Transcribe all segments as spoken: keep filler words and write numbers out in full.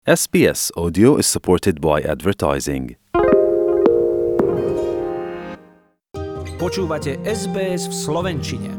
es bí es Audio is supported by advertising. Počúvate es bé es v slovenčine.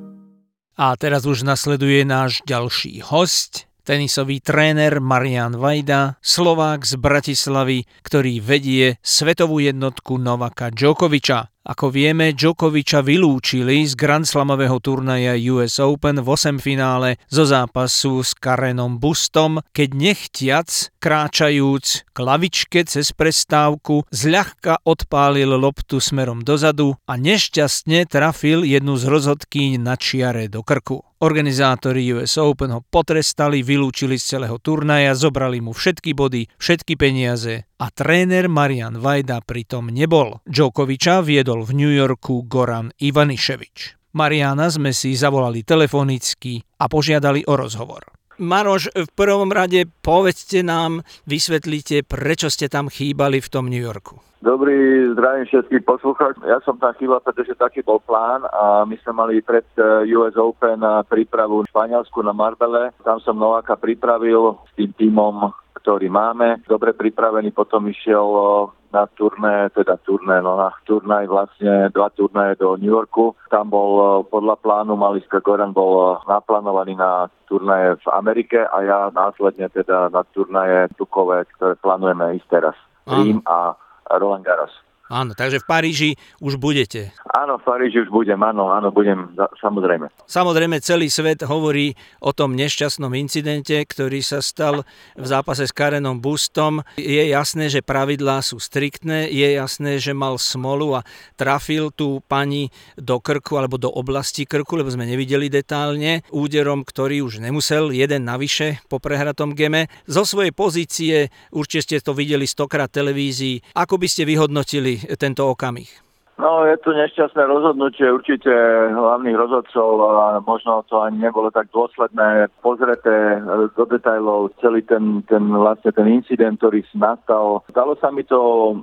A teraz už nasleduje náš ďalší hosť, tenisový tréner Marián Vajda, Slovák z Bratislavy, ktorý vedie svetovú jednotku Novaka Djokoviča. Ako vieme, Djokoviča vylúčili z Grand Slamového turnaja ú es Open v osemfinále zo zápasu s Karenom Bustom, keď nechtiac, kráčajúc k lavičke cez prestávku, zľahka odpálil loptu smerom dozadu a nešťastne trafil jednu z rozhodkýň na čiare do krku. Organizátori ú es Open ho potrestali, vylúčili z celého turnaja, zobrali mu všetky body, všetky peniaze a tréner Marián Vajda pritom nebol. Djokoviča viedol v New Yorku Goran Ivaniševič. Mariána sme si zavolali telefonicky a požiadali o rozhovor. Maroš, v prvom rade povedzte nám, vysvetlite, prečo ste tam chýbali v tom New Yorku. Dobrý, zdravím všetkých poslucháčov. Ja som tam chýbal, pretože taký bol plán a my sme mali pred ú es Open prípravu v Španielsku na Marbelle. Tam som Novaka pripravil s tým tímom, ktorý máme. Dobre pripravený, potom išiel na turné, teda turné, no na turnaj vlastne, dva turnaje do New Yorku. Tam bol podľa plánu, Maliska Goran bol naplánovaný na turnaje v Amerike a ja následne teda na turnaje tukové, ktoré plánujeme ísť teraz. Rím a Roland Garros. Áno, takže v Paríži už budete. Áno, v Paríži už budem, áno, áno, budem, samozrejme. Samozrejme, celý svet hovorí o tom nešťastnom incidente, ktorý sa stal v zápase s Karenom Bustom. Je jasné, že pravidlá sú striktné, je jasné, že mal smolu a trafil tú pani do krku alebo do oblasti krku, lebo sme nevideli detálne, úderom, ktorý už nemusel, jeden navyše po prehratom geme. Zo svojej pozície, určite ste to videli stokrát televízii, ako by ste vyhodnotili tento okamih? No, je to nešťastné rozhodnutie určite hlavných rozhodcov a možno to ani nebolo tak dôsledné pozreté do detailov celý ten, ten vlastne ten incident, ktorý nastal. Stalo sa mi to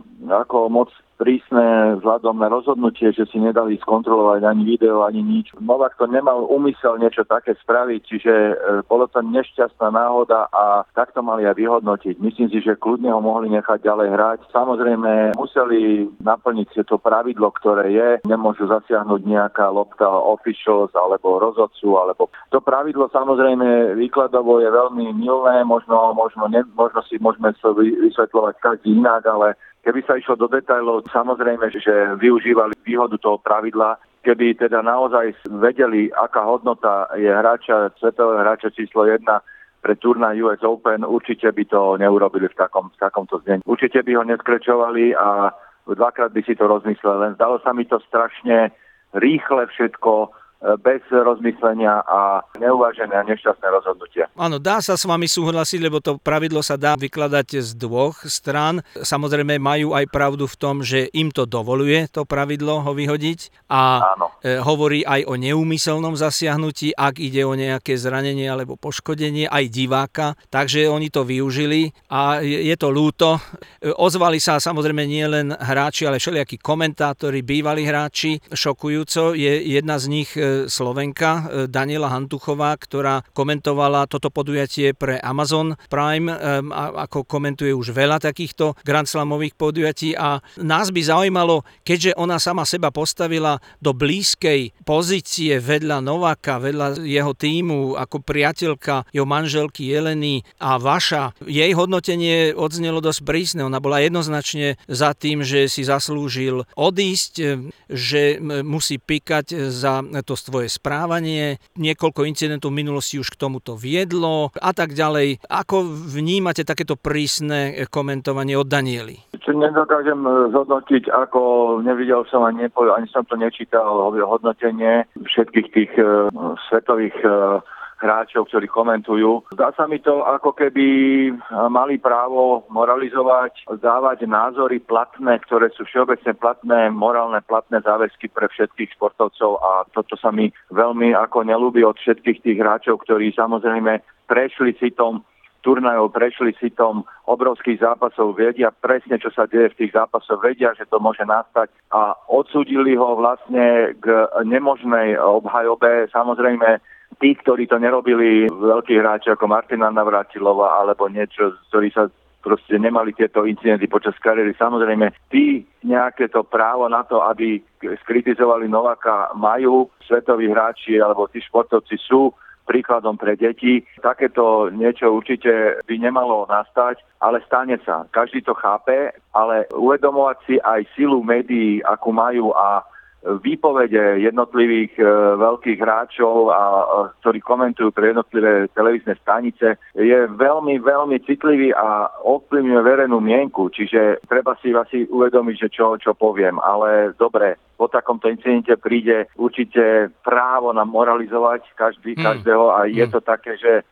ako moc prísne vzhľadom na rozhodnutie, že si nedali skontrolovať ani video, ani nič. Novak to nemal úmysel niečo také spraviť, čiže bolo to nešťastná náhoda a tak to mali aj vyhodnotiť. Myslím si, že kľudne ho mohli nechať ďalej hrať. Samozrejme, museli naplniť to pravidlo, ktoré je. Nemôžu zasiahnuť nejaká lopta officials alebo rozhodcu, alebo to pravidlo samozrejme výkladovo je veľmi milné, možno, možno, ne, možno si môžeme to vysvetľovať každý inak, ale keby sa išlo do detailov, samozrejme, že využívali výhodu toho pravidla, keby teda naozaj vedeli, aká hodnota je hráča, svetového hráča číslo jedna pre turnaj ú es Open, určite by to neurobili v, takom, v takomto znení. Určite by ho neskrečovali a dvakrát by si to rozmysleli. Len zdalo sa mi to strašne rýchle všetko, bez rozmyslenia a neuvážené a nešťastné rozhodnutie. Áno, dá sa s vami súhlasiť, lebo to pravidlo sa dá vykladať z dvoch strán. Samozrejme majú aj pravdu v tom, že im to dovoluje to pravidlo ho vyhodiť a Áno. hovorí aj o neúmyselnom zasiahnutí, ak ide o nejaké zranenie alebo poškodenie aj diváka, takže oni to využili a je to ľúto. Ozvali sa samozrejme nie len hráči, ale všelijakí komentátori, bývalí hráči. Šokujúco je jedna z nich Slovenka Daniela Hantuchová, ktorá komentovala toto podujatie pre Amazon Prime, ako komentuje už veľa takýchto Grand Slamových podujatí a nás by zaujímalo, keďže ona sama seba postavila do blízkej pozície vedľa Novaka, vedľa jeho tímu, ako priateľka jeho manželky Jeleny a vaša, jej hodnotenie odznelo dosť prísne. Ona bola jednoznačne za tým, že si zaslúžil odísť, že musí pikať za to svoje správanie, niekoľko incidentov v minulosti už k tomuto viedlo a tak ďalej. Ako vnímate takéto prísne komentovanie od Daniely? Čo nedokážem zhodnotiť, ako nevidel som ani, nepo, ani som to nečítal hodnotenie všetkých tých uh, svetových uh, hráčov, ktorí komentujú. Zdá sa mi to, ako keby mali právo moralizovať, dávať názory platné, ktoré sú všeobecne platné, morálne platné záväzky pre všetkých športovcov a toto sa mi veľmi ako neľúbi od všetkých tých hráčov, ktorí samozrejme prešli sitom turnajov, prešli sitom obrovských zápasov, vedia presne, čo sa deje v tých zápasoch, vedia, že to môže nastať a odsúdili ho vlastne k nemožnej obhajobe. Samozrejme, tí, ktorí to nerobili, veľkí hráči ako Martina Navrátilová alebo niečo, ktorí sa proste nemali tieto incidenty počas kariéry. Samozrejme, tí nejaké to právo na to, aby skritizovali Nováka, majú. Svetoví hráči alebo tí športovci sú príkladom pre deti. Takéto niečo určite by nemalo nastať, ale stane sa. Každý to chápe, ale uvedomovať si aj silu médií, akú majú a výpovede jednotlivých e, veľkých hráčov, a, a, ktorí komentujú pre jednotlivé televízne stanice, je veľmi, veľmi citlivý a ovplyvňuje verejnú mienku. Čiže treba si asi uvedomiť, že čo, čo poviem. Ale dobre, po takomto incidente príde určite právo nám moralizovať každý, mm. každého a je mm. to také, že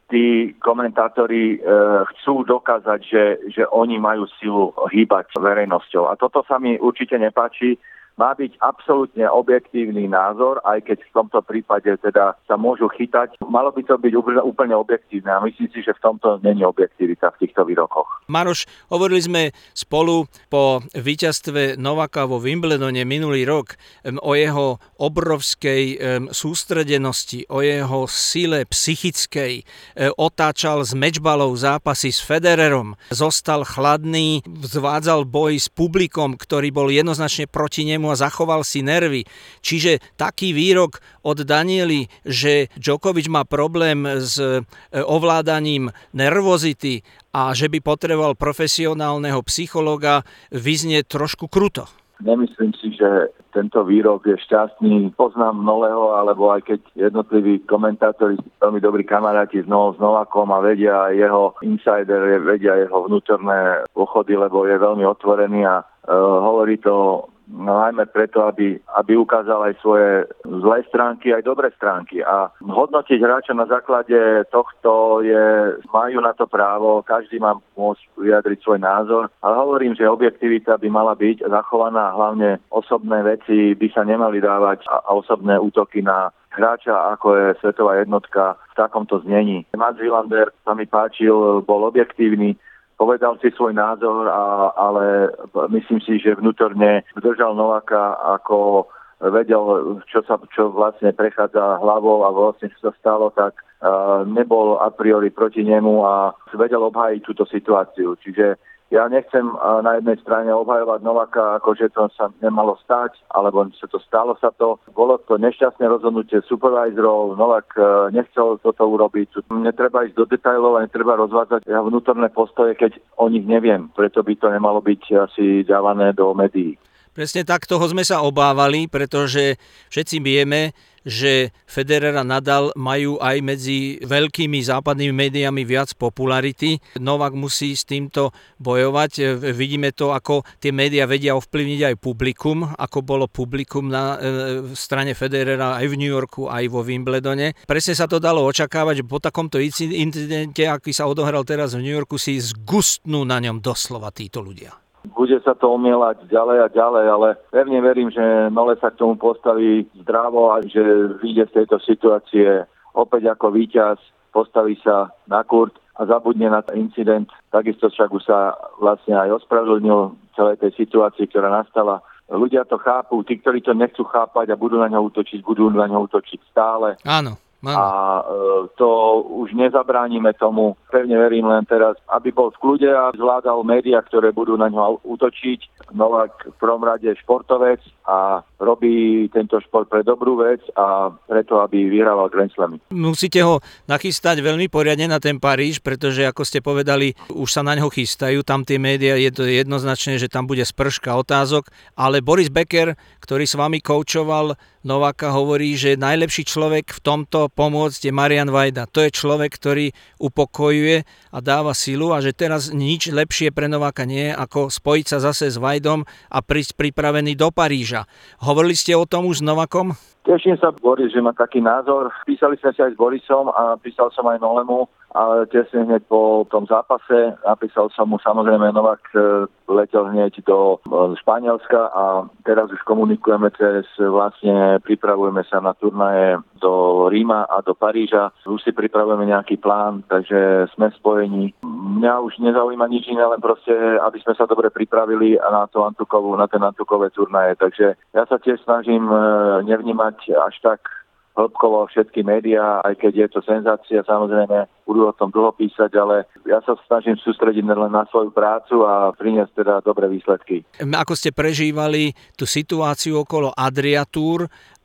tí komentátori e, chcú dokázať, že, že oni majú silu hýbať verejnosťou. A toto sa mi určite nepáči. Má byť absolútne objektívny názor, aj keď v tomto prípade teda sa môžu chytať. Malo by to byť úplne objektívne a myslím si, že v tomto není objektivita v týchto výrokoch. Maroš, hovorili sme spolu po víťazstve Nováka vo Wimbledone minulý rok o jeho obrovskej sústredenosti, o jeho sile psychickej. Otáčal z mečbalov zápasy s Federerom, zostal chladný, zvádzal boj s publikom, ktorý bol jednoznačne proti nemu a zachoval si nervy. Čiže taký výrok od Daniely, že Djokovic má problém s ovládaním nervozity a že by potreboval profesionálneho psychologa, vyznie trošku kruto. Nemyslím si, že tento výrok je šťastný. Poznám Noleho, alebo aj keď jednotliví komentátori, veľmi dobrí kamaráti s Novákom a vedia jeho insider, vedia jeho vnútorné pochody, lebo je veľmi otvorený a uh, hovorí to no, najmä preto, aby, aby ukázal aj svoje zlé stránky, aj dobré stránky. A hodnotiť hráča na základe tohto je, majú na to právo, každý má môcť vyjadriť svoj názor. Ale hovorím, že objektivita by mala byť zachovaná, hlavne osobné veci by sa nemali dávať a, a osobné útoky na hráča, ako je svetová jednotka v takomto znení. Mats Wilander sa mi páčil, bol objektívny, povedal si svoj názor, a, ale myslím si, že vnútorne držal Nováka, ako vedel, čo sa čo vlastne prechádza hlavou a vlastne čo sa stalo, tak uh, nebol a priori proti nemu a vedel obhájiť túto situáciu. Čiže ja nechcem uh, na jednej strane obhajovať Nováka, ako že to sa nemalo stať, alebo sa to stalo sa to. Bolo to nešťastné rozhodnutie supervisorov, Novák uh, nechcel toto urobiť. Netreba ísť do detailov a netreba rozvádzať vnútorné postoje, keď o nich neviem. Preto by to nemalo byť asi dávané do médií. Presne tak, toho sme sa obávali, pretože všetci vieme, že Federer a Nadal majú aj medzi veľkými západnými médiami viac popularity. Novák musí s týmto bojovať. Vidíme to, ako tie médiá vedia ovplyvniť aj publikum, ako bolo publikum na e, strane Federera aj v New Yorku, aj vo Wimbledone. Presne sa to dalo očakávať, že po takomto incidente, aký sa odohral teraz v New Yorku, si zgustnú na ňom doslova títo ľudia. Bude sa to omielať ďalej a ďalej, ale pevne verím, že Nole sa k tomu postaví zdravo a že vyjde z tejto situácie opäť ako víťaz, postaví sa na kurt a zabudne na ten incident. Takisto však už sa vlastne aj ospravedlnil celej tej situácii, ktorá nastala. Ľudia to chápu, tí, ktorí to nechcú chápať a budú na ňo útočiť, budú na ňo útočiť stále. Áno. Áno. A e, to už nezabránime tomu. Pevne verím len teraz, aby bol v kľude a zvládal médiá, ktoré budú na ňo útočiť. Novák v prvom rade športovec a robí tento šport pre dobrú vec a preto, aby vyhrával Grand Slamy. Musíte ho nachystať veľmi poriadne na ten Paríž, pretože ako ste povedali, už sa na ňo chystajú. Tam tie médiá, je to jednoznačné, že tam bude sprška otázok, ale Boris Becker, ktorý s vami koučoval Nováka, hovorí, že najlepší človek v tomto pomôcť je Marian Vajda. To je človek, ktorý upokojuje a dáva silu a že teraz nič lepšie pre Nováka nie je, ako spojiť sa zase s Vajdom a prísť pripravený do Paríža. Hovorili ste o tom už s Novákom? Teším sa, Boris, že má taký názor. Písali sme si aj s Borisom a písal som aj Nolemu, ale tesne hneď po tom zápase napísal som mu, samozrejme Novák letel hneď do Španielska a teraz už komunikujeme cez, vlastne pripravujeme sa na turnaje do Ríma a do Paríža. Už si pripravujeme nejaký plán, takže sme spojení. Mňa už nezaujíma nič iné, len proste, aby sme sa dobre pripravili na to Antukovú, na ten Antukové turnaje. Takže ja sa tiež snažím nevnímať až tak hĺbkovo všetky médiá, aj keď je to senzácia, samozrejme budú o tom dlho písať, ale ja sa snažím sústrediť len na svoju prácu a priniesť teda dobré výsledky. Ako ste prežívali tú situáciu okolo Adria Tour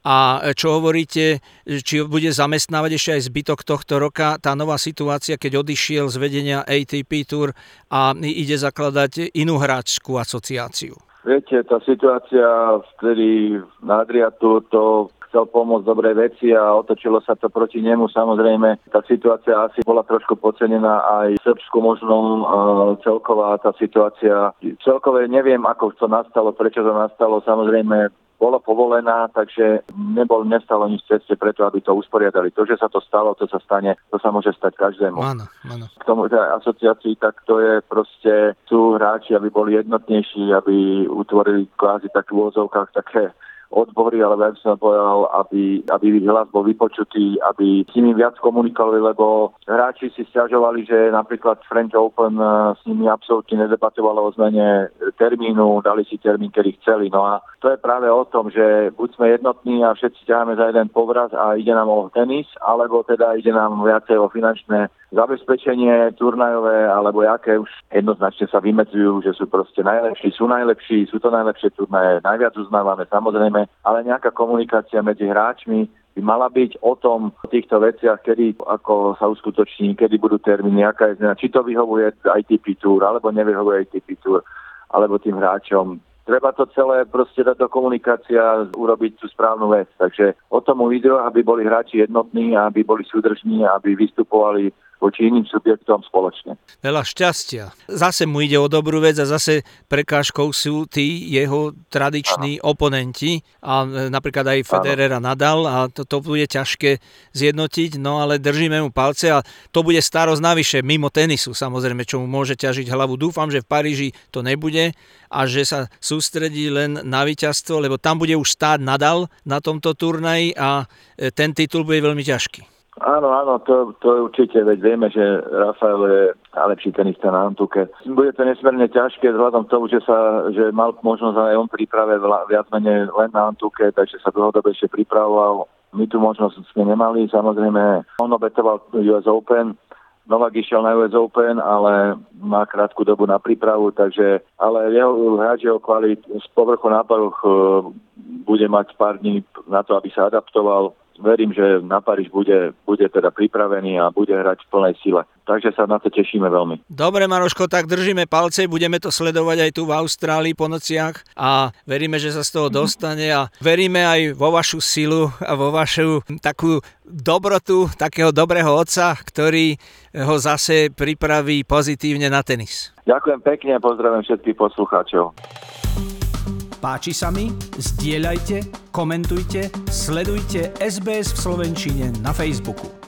a čo hovoríte, či bude zamestnávať ešte aj zbytok tohto roka tá nová situácia, keď odišiel z vedenia á té pé Tour a ide zakladať inú hráčskú asociáciu? Viete, tá situácia vtedy na Adria Tour to chcel pomôcť dobrej veci a otočilo sa to proti nemu. Samozrejme, tá situácia asi bola trošku podcenená aj v Srbsku možno celková tá situácia. Celkové neviem, ako to nastalo, prečo to nastalo. Samozrejme, bola povolená, takže nebol, nestalo nič v ceste preto, aby to usporiadali. To, že sa to stalo, to sa stane, to sa môže stať každému. Áno, áno. K tomu tej asociácii, tak to je proste, sú hráči, aby boli jednotnejší, aby utvorili kvázi tak v úvodzovkách také odbory, ale ja by som povedal, aby, aby ich hlas bol vypočutý, aby s nimi viac komunikovali, lebo hráči si sťažovali, že napríklad French Open s nimi absolútne nedebatovalo o zmene termínu, dali si termín, kedy chceli. No a to je práve o tom, že buď sme jednotní a všetci ťaháme za jeden povraz a ide nám o tenis, alebo teda ide nám viacej o finančné zabezpečenie turnajové, alebo jaké už jednoznačne sa vymedzujú, že sú proste najlepší, sú najlepší, sú to najlepšie turnaje, najviac uznávame samozrejme, ale nejaká komunikácia medzi hráčmi by mala byť o tom, o týchto veciach, kedy, ako sa uskutoční, kedy budú termíny, aká je zmena, či to vyhovuje á té pé Tour, alebo nevyhovuje á té pé Tour, alebo tým hráčom. Treba to celé proste dať do komunikácia, urobiť tú správnu vec. Takže o tomu video, aby boli hráči jednotní, aby boli súdržní, aby vystupovali voči iným subjektom spoločne. Veľa šťastia. Zase mu ide o dobrú vec a zase prekážkou sú tí jeho tradiční ano. oponenti a napríklad aj Federer a Nadal a to, to bude ťažké zjednotiť, no ale držíme mu palce a to bude starosť navyše mimo tenisu, samozrejme, čo mu môže ťažiť hlavu. Dúfam, že v Paríži to nebude a že sa sústredí len na víťazstvo, lebo tam bude už stáť Nadal na tomto turnaji a ten titul bude veľmi ťažký. Áno, áno, to, to je určite, veď vieme, že Rafael je najlepší tenista na Antuke. Bude to nesmierne ťažké vzhľadom tomu, že sa, že mal možnosť aj on príprave viac menej len na Antuke, takže sa dlhodobejšie pripravoval. My tu možnosť sme nemali, samozrejme on obetoval ú es Open, Novak išiel na ú es Open, ale má krátku dobu na prípravu, takže, ale jeho hráč jeho kvalit z povrchu na povrch bude mať pár dní na to, aby sa adaptoval. Verím, že na Paríž bude, bude teda pripravený a bude hrať v plnej sile. Takže sa na to tešíme veľmi. Dobre, Maroško, tak držíme palce, budeme to sledovať aj tu v Austrálii po nociach a veríme, že sa z toho dostane a veríme aj vo vašu silu a vo vašu takú dobrotu, takého dobrého otca, ktorý ho zase pripraví pozitívne na tenis. Ďakujem pekne a pozdravím všetkých poslucháčov. Páči sa mi? Zdieľajte, komentujte, sledujte es bé es v slovenčine na Facebooku.